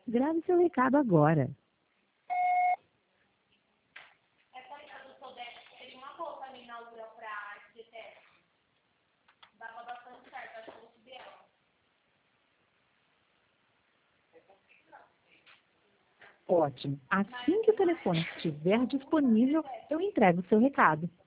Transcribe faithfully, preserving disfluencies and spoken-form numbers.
Grave seu recado agora. Essa menina do Sodeste seria uma boa pra mim na altura pra arquiteto. Dava bastante certo, acho que eu vou subir ela. Ótimo. Assim que o telefone estiver disponível, eu entrego o seu recado.